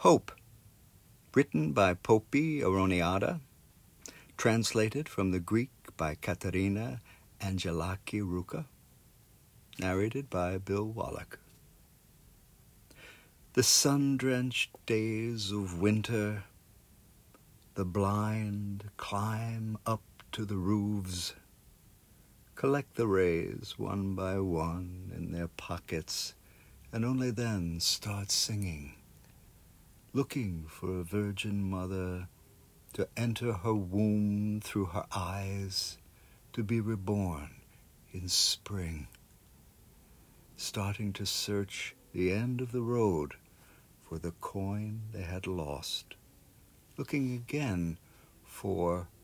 Hope, written by Poppy Aroniada, translated from the Greek by Katerina Angelaki Ruka, narrated by Bill Wallach. The sun-drenched days of winter, the blind climb up to the roofs, collect the rays one by one in their pockets, and only then start singing, looking for a virgin mother to enter her womb through her eyes, to be reborn in spring, starting to search the end of the road for the coin they had lost, looking again for